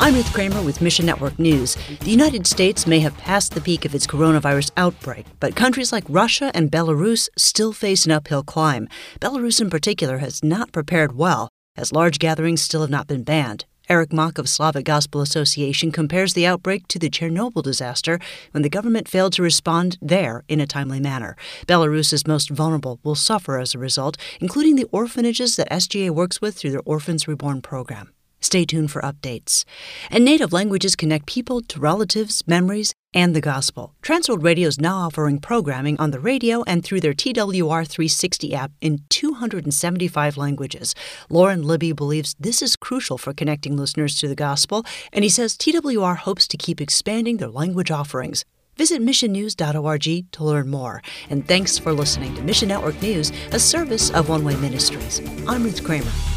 I'm Ruth Kramer with Mission Network News. The United States may have passed the peak of its coronavirus outbreak, but countries like Russia and Belarus still face an uphill climb. Belarus in particular has not prepared well, as large gatherings still have not been banned. Eric Mock of Slavic Gospel Association compares the outbreak to the Chernobyl disaster when the government failed to respond there in a timely manner. Belarus's most vulnerable will suffer as a result, including the orphanages that SGA works with through their Orphans Reborn program. Stay tuned for updates. And native languages connect people to relatives, memories, and the gospel. Transworld Radio is now offering programming on the radio and through their TWR 360 app in 275 languages. Lauren Libby believes this is crucial for connecting listeners to the gospel, and he says TWR hopes to keep expanding their language offerings. Visit missionnews.org to learn more. And thanks for listening to Mission Network News, a service of One Way Ministries. I'm Ruth Kramer.